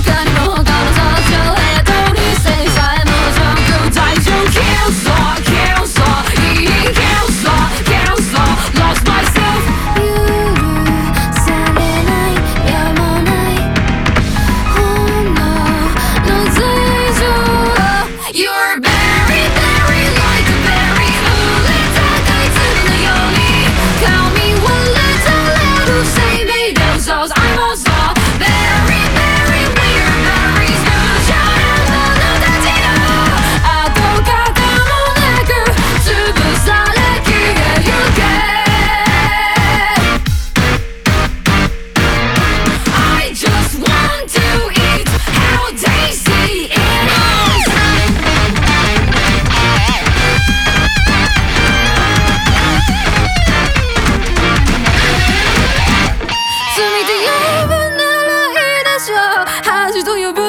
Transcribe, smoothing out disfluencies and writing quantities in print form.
かにも他の雑誌をヘッドにせさえもジャンク大丈夫 Kill so kill so kill so kill so lost myself 許されないやまないほんの随情 You're very very like a berry 売れ高い粒のように髪割れたレルsay me those those I'm also very very weird berries 無情な者たちの跡形もなく潰され消えゆけI just want to eat how tasty it is 罪と呼ぶならいいでしょう恥と呼ぶ